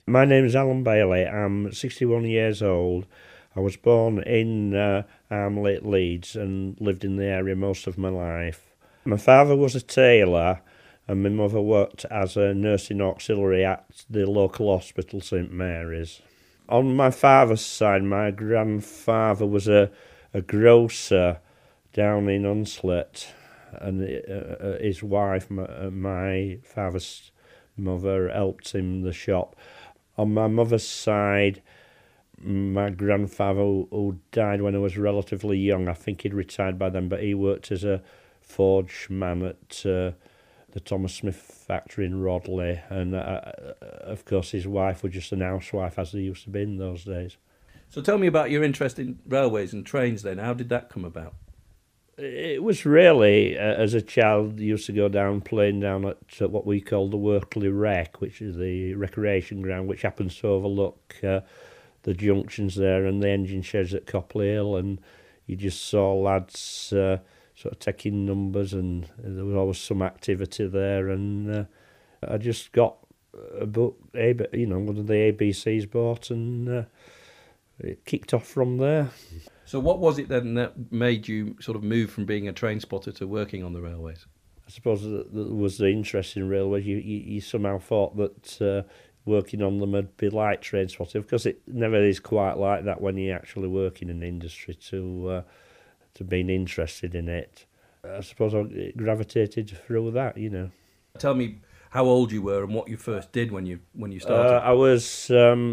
My name is Alan Bailey. I'm 61 years old. I was born in Armley, Leeds, and lived in the area most of my life. My father was a tailor, and my mother worked as a nursing auxiliary at the local hospital, St Mary's. On my father's side, my grandfather was a grocer down in Hunslet, and his wife, my father's mother, helped him in the shop. On my mother's side, my grandfather, who died when I was relatively young, I think he'd retired by then, but he worked as a forge man at the Thomas Smith factory in Rodley, and of course his wife was just an housewife, as they used to be in those days. So tell me about your interest in railways and trains then. How did that come about? It was really, as a child, used to go down playing down at what we call the Workley Rec, which is the recreation ground, which happens to overlook the junctions there and the engine sheds at Copley Hill, and you just saw lads sort of taking numbers, and there was always some activity there, and I just got a book, one of the ABCs bought, and it kicked off from there. So what was it then that made you sort of move from being a train spotter to working on the railways? I suppose that was the interest in railways. You somehow thought that working on them would be like train spotting, because it never is quite like that when you actually work in an industry to being interested in it. I suppose I gravitated through that, Tell me how old you were and what you first did when you started. I was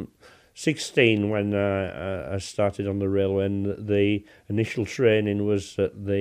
16 when I started on the railway, and the initial training was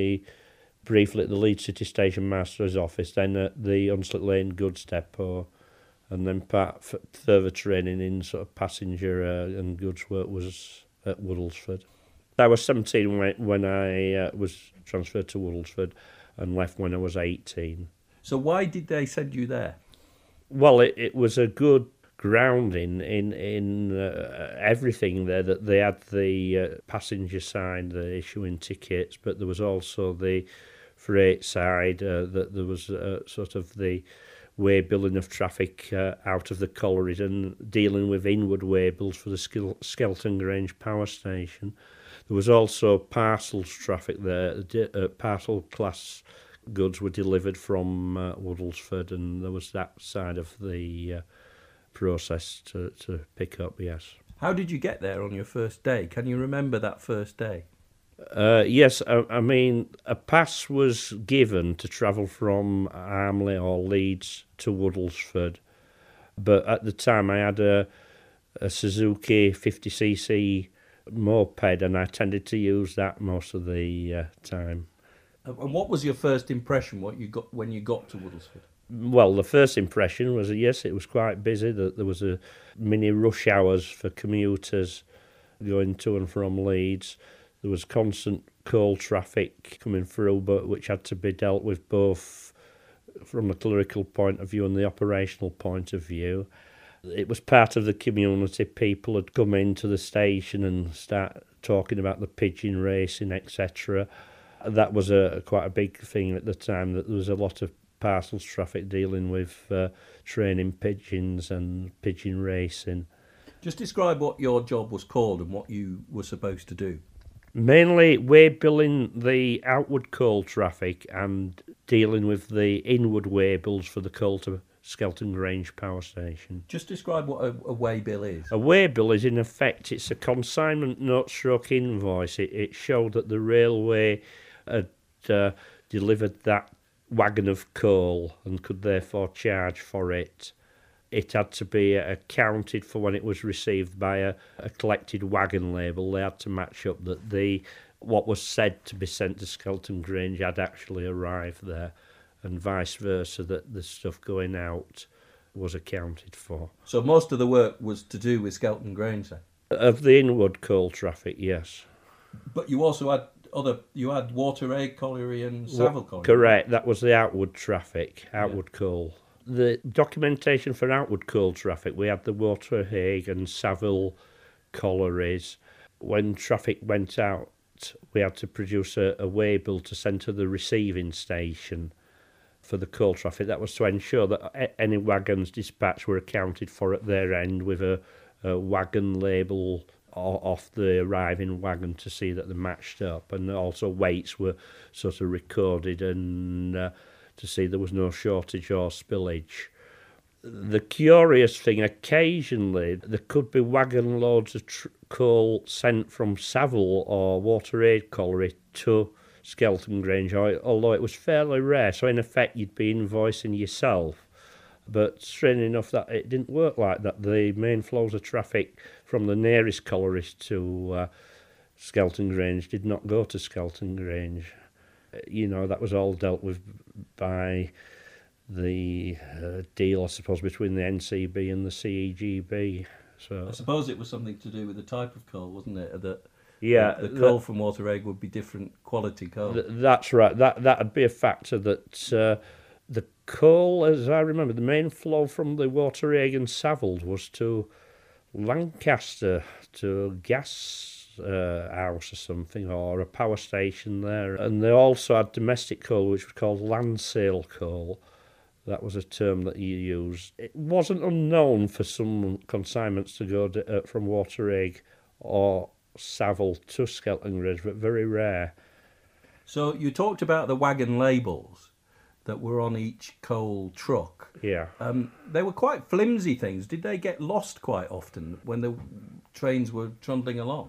briefly at the Leeds City Station Master's office, then at the Hunslet Lane Goods Depot, and then further training in sort of passenger and goods work was at Woodlesford. I was 17 when I was transferred to Woodlesford, and left when I was 18. So why did they send you there? Well, it was a good grounding in everything there. That they had the passenger side, the issuing tickets, but there was also the freight side. That there was sort of the way billing of traffic out of the collieries, and dealing with inward way bills for the Skelton Grange power station. There was also parcels traffic there. Parcel class goods were delivered from Woodlesford, and there was that side of the process to pick up, yes. How did you get there on your first day? Can you remember that first day? Yes, I mean, a pass was given to travel from Armley or Leeds to Woodlesford, but at the time I had a Suzuki 50cc moped, and I tended to use that most of the time. And what was your first impression? What you got when you got to Woodlesford? Well, the first impression was yes, it was quite busy. That there was a mini rush hours for commuters going to and from Leeds. There was constant coal traffic coming through, but which had to be dealt with both from a clerical point of view and the operational point of view. It was part of the community. People had come into the station and start talking about the pigeon racing, etc. That was quite a big thing at the time, that there was a lot of parcels traffic dealing with training pigeons and pigeon racing. Just describe what your job was called and what you were supposed to do. Mainly way billing the outward coal traffic and dealing with the inward way bills for the coal to Skelton Grange power station. Just describe what a way bill is. A way bill is, in effect, it's a consignment note stroke invoice. It showed that the railway had delivered that wagon of coal and could therefore charge for it. It had to be accounted for when it was received by a collected wagon label. They had to match up that what was said to be sent to Skelton Grange had actually arrived there, and vice versa, that the stuff going out was accounted for. So most of the work was to do with Skelton Grange then? Of the inward coal traffic, yes. But you also had you had Waterhague Colliery and Savile Colliery. Correct, that was the outward traffic, outward coal. The documentation for outward coal traffic, we had the Waterhague and Savile collieries. When traffic went out, we had to produce a way bill to send to the receiving station. for the coal traffic. That was to ensure that any wagons dispatched were accounted for at their end with a wagon label off the arriving wagon to see that they matched up, and also weights were sort of recorded and to see there was no shortage or spillage. The curious thing, occasionally there could be wagon loads of coal sent from Savile or Water-Aid Colliery to Skelton Grange, although it was fairly rare, so in effect you'd be invoicing yourself. But strange enough that it didn't work like that. The main flows of traffic from the nearest collieries to Skelton Grange did not go to Skelton Grange. That was all dealt with by the deal, I suppose, between the NCB and the CEGB. So I suppose it was something to do with the type of coal, wasn't it? That the coal from Water-Aid would be different quality coal. That's right. That'd be a factor. That the coal, as I remember, the main flow from the Water-Aid and Savile was to Lancaster, to a gas house or something, or a power station there. And they also had domestic coal, which was called land sale coal. That was a term that you used. It wasn't unknown for some consignments to go from Water-Aid or Savile to Skelton Grange, but very rare. So you talked about the wagon labels that were on each coal truck. Yeah. They were quite flimsy things. Did they get lost quite often when the trains were trundling along?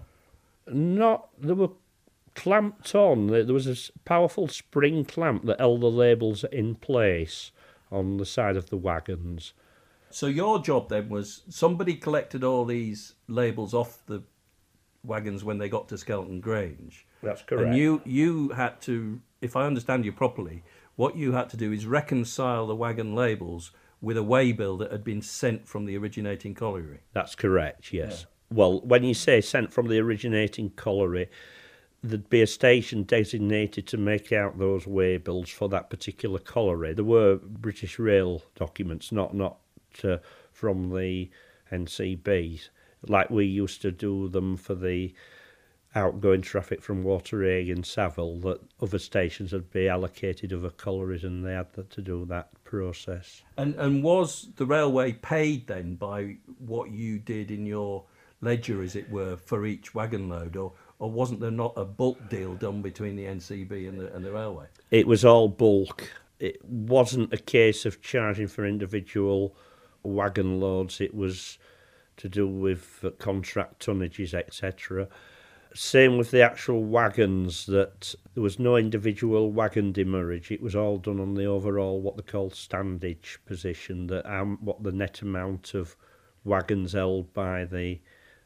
They were clamped on. There was a powerful spring clamp that held the labels in place on the side of the wagons. So your job then was somebody collected all these labels off the wagons when they got to Skelton Grange. That's correct. And you had to, if I understand you properly, what you had to do is reconcile the wagon labels with a waybill that had been sent from the originating colliery. That's correct, yes. Yeah. Well, when you say sent from the originating colliery, there'd be a station designated to make out those waybills for that particular colliery. There were British Rail documents, not from the NCB, like we used to do them for the outgoing traffic from Water-Aid and Savile, that other stations would be allocated other collieries and they had to do that process. And was the railway paid then by what you did in your ledger, as it were, for each wagon load, or wasn't there not a bulk deal done between the NCB and the railway? It was all bulk. It wasn't a case of charging for individual wagon loads. It was to do with contract tonnages, etc. Same with the actual wagons, that there was no individual wagon demurrage. It was all done on the overall, what they call standage position, what the net amount of wagons held by the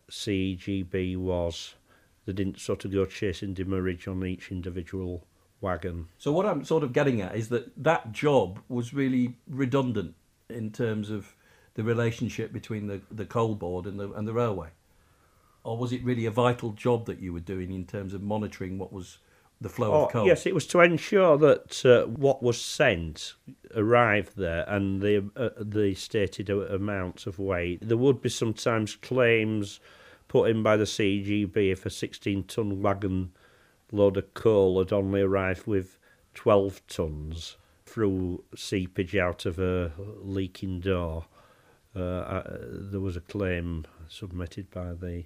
CEGB was. They didn't sort of go chasing demurrage on each individual wagon. So what I'm sort of getting at is that job was really redundant in terms of the relationship between the coal board and the railway. Or was it really a vital job that you were doing in terms of monitoring what was the flow of coal? Yes, it was to ensure that what was sent arrived there and the stated amounts of weight. There would be sometimes claims put in by the CGB if a 16-ton wagon load of coal had only arrived with 12 tons through seepage out of a leaking door. There was a claim submitted by the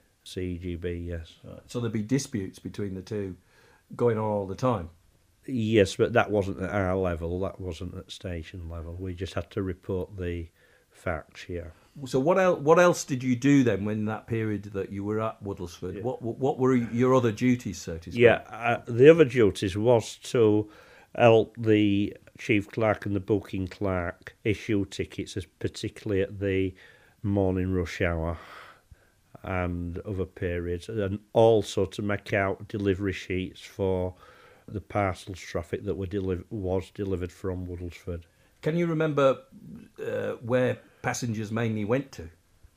CGB, yes. Right. So there'd be disputes between the two going on all the time? Yes, but that wasn't at our level, that wasn't at station level. We just had to report the facts, yeah. So what else did you do then when that period that you were at Woodlesford? Yeah. What were your other duties, so to speak? Yeah, the other duties was to help the chief clerk and the booking clerk issue tickets, particularly at the morning rush hour and other periods, and also to make out delivery sheets for the parcels traffic that was delivered from Woodlesford. Can you remember where passengers mainly went to?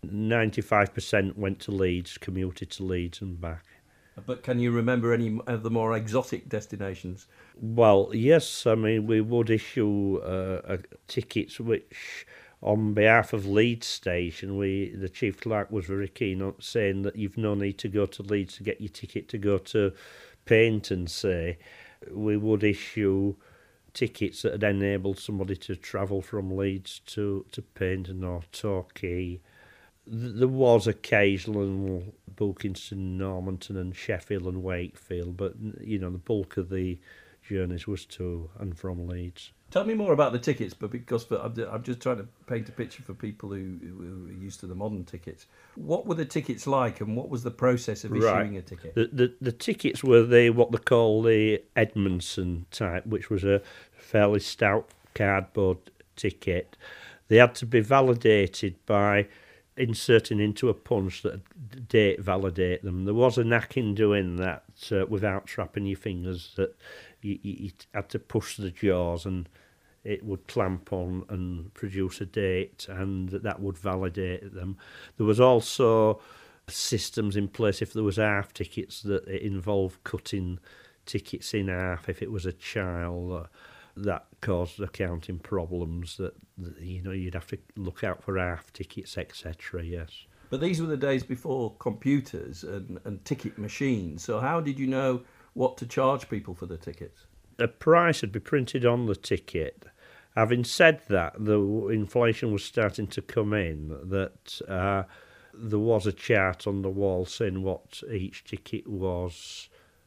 95% went to Leeds, commuted to Leeds and back. But can you remember any of the more exotic destinations? Well, yes. I mean, we would issue tickets which, on behalf of Leeds Station, the chief clerk was very keen on saying that you've no need to go to Leeds to get your ticket to go to Paignton, say. We would issue tickets that had enabled somebody to travel from Leeds to Paignton or Torquay. There was occasional bookings to Normanton and Sheffield and Wakefield, but the bulk of the journeys was to and from Leeds. Tell me more about the tickets, but I'm just trying to paint a picture for people who are used to the modern tickets. What were the tickets like, and what was the process of issuing a ticket? The tickets were what they call the Edmondson type, which was a fairly stout cardboard ticket. They had to be validated by inserting into a punch that date validate them. There was a knack in doing that without trapping your fingers, that you had to push the jaws and it would clamp on and produce a date, and that would validate them. There was also systems in place if there was half tickets that it involved cutting tickets in half if it was a child. That caused accounting problems that you'd have to look out for half tickets, etc. Yes. But these were the days before computers and ticket machines, so how did you know what to charge people for the tickets? A price would be printed on the ticket. Having said that, the inflation was starting to come in, that there was a chart on the wall saying what each ticket was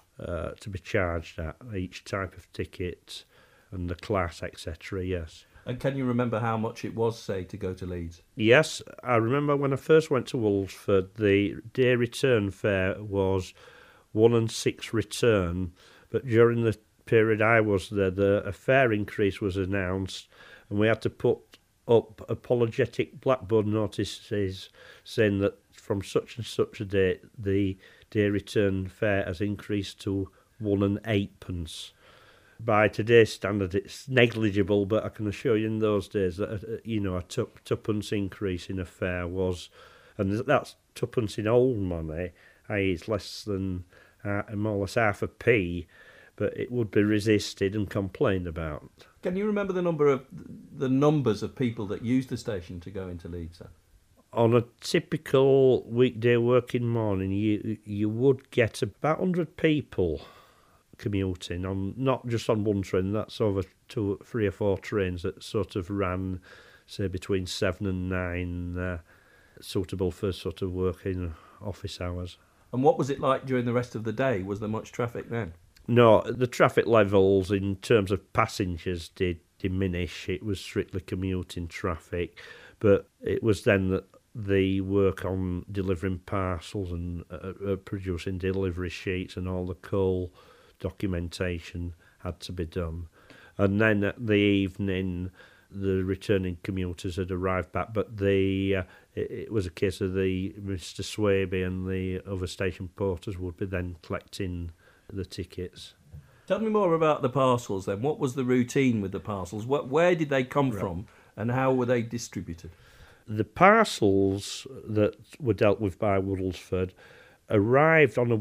to be charged at, each type of ticket and the class, etc. Yes. And can you remember how much it was, say, to go to Leeds? Yes, I remember when I first went to Wulfsford, the day return fare was 1 and 6 return, but during the period I was there, a fare increase was announced, and we had to put up apologetic blackboard notices saying that from such and such a date, the day return fare has increased to 1 and 8 pence. By today's standard, it's negligible, but I can assure you in those days that a tuppence increase in a fare was, and that's tuppence in old money, i.e. it's less than more or less half a p, but it would be resisted and complained about. Can you remember the numbers of people that used the station to go into Leeds then? On a typical weekday working morning, you would get about 100 people commuting on, not just on one train. That's over 2, 3 or 4 trains that sort of ran, say, between 7 and 9, suitable for sort of working office hours. And what was it like during the rest of the day? Was there much traffic then? No, the traffic levels in terms of passengers did diminish. It was strictly commuting traffic, but it was then that the work on delivering parcels and producing delivery sheets and all the coal documentation had to be done. And then at the evening, the returning commuters had arrived back, but it was a case of Mr. Swaby and the other station porters would be then collecting the tickets. Tell me more about the parcels then. What was the routine with the parcels? Where did they come from, and how were they distributed? The parcels that were dealt with by Woodlesford arrived on a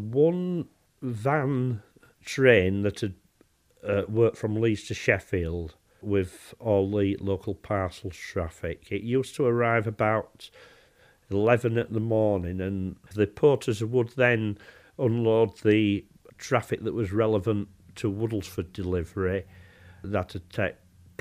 one-van train that had worked from Leeds to Sheffield with all the local parcels traffic. It used to arrive about 11 in the morning, and the porters would then unload the traffic that was relevant to Woodlesford delivery. That would take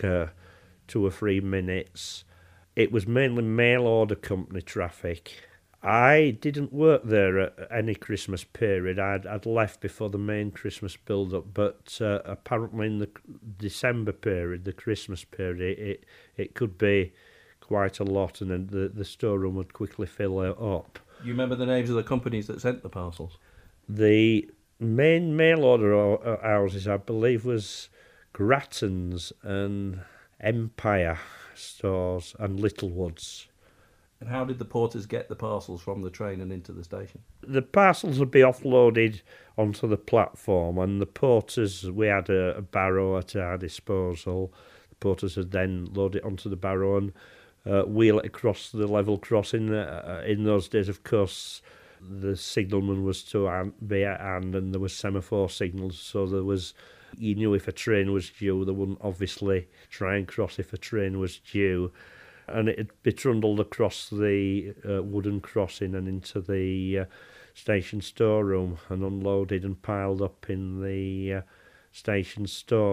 2 or 3 minutes. It was mainly mail order company traffic. I didn't work there at any Christmas period. I'd left before the main Christmas build-up, but apparently in the December period, the Christmas period, it could be quite a lot, and then the storeroom would quickly fill up. You remember the names of the companies that sent the parcels? The main mail order houses, I believe, was Grattan's and Empire Stores and Littlewoods. And how did the porters get the parcels from the train and into the station? The parcels would be offloaded onto the platform, and the porters, we had a barrow at our disposal. The porters would then load it onto the barrow and wheel it across the level crossing. In those days, of course, the signalman was to be at hand, and there was semaphore signals, so you knew if a train was due. They wouldn't obviously try and cross if a train was due. And it'd be trundled across the wooden crossing and into the station storeroom and unloaded and piled up in the station store.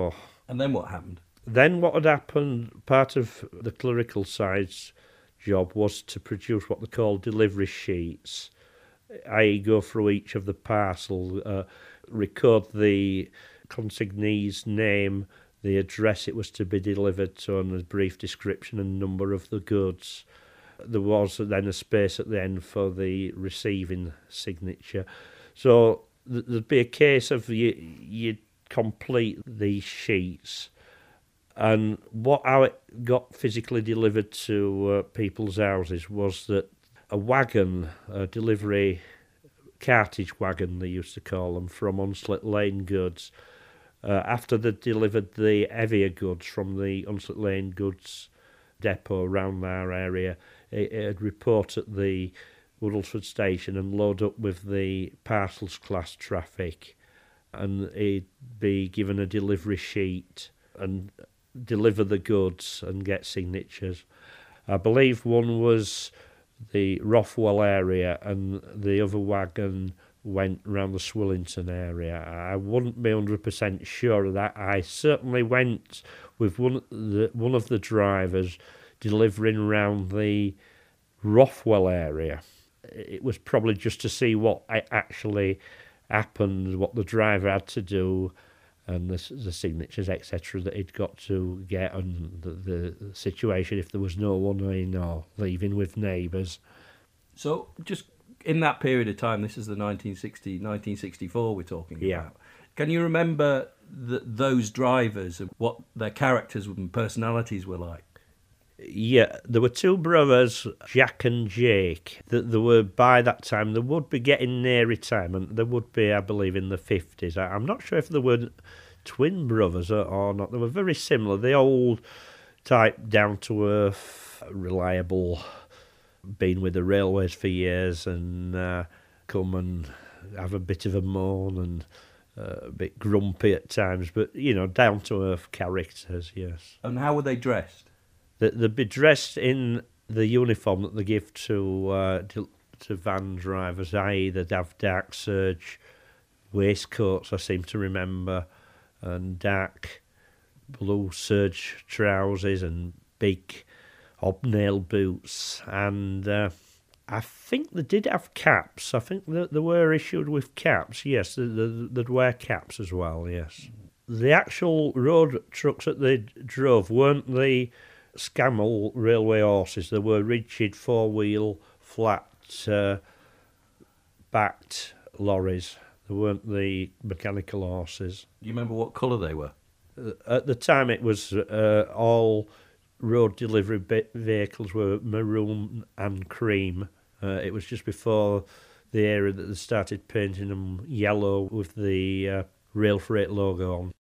And then what happened? Then what had happened, part of the clerical side's job was to produce what they call delivery sheets, i.e. go through each of the parcel, record the consignee's name, the address it was to be delivered to, and a brief description and number of the goods. There was then a space at the end for the receiving signature. So there'd be a case of you'd complete these sheets, and how it got physically delivered to people's houses was that a wagon, a delivery cartage wagon they used to call them, from Hunslet Lane Goods, after they'd delivered the heavier goods from the Hunslet Lane Goods depot around our area, it'd report at the Woodlesford station and load up with the parcels class traffic, and he'd be given a delivery sheet and deliver the goods and get signatures. I believe one was the Rothwell area and the other wagon went round the Swillington area. I wouldn't be 100% sure of that. I certainly went with one of the drivers delivering round the Rothwell area. It was probably just to see what actually happened, what the driver had to do, and the signatures, etc., that he'd got to get, and the situation if there was no one in or leaving with neighbours. So just in that period of time, this is the 1964 we're talking about. Can you remember those drivers and what their characters and personalities were like? Yeah, there were two brothers, Jack and Jake. They were, by that time, they would be getting near retirement. They would be, I believe, in the 50s. I'm not sure if they were twin brothers or not. They were very similar. The old type, down-to-earth, reliable, been with the railways for years and come and have a bit of a moan and a bit grumpy at times, but, down-to-earth characters, yes. And how were they dressed? They'd be dressed in the uniform that they give to van drivers, i.e. they'd have dark serge waistcoats, I seem to remember, and dark blue serge trousers and big hobnail boots. And I think they did have caps. I think that they were issued with caps, yes. They'd wear caps as well, yes. The actual road trucks that they drove weren't the Scammell railway horses. They were rigid four-wheel, flat-backed lorries. They weren't the mechanical horses. Do you remember what colour they were? At the time, it was all road delivery vehicles were maroon and cream. It was just before the era that they started painting them yellow with the Rail Freight logo on.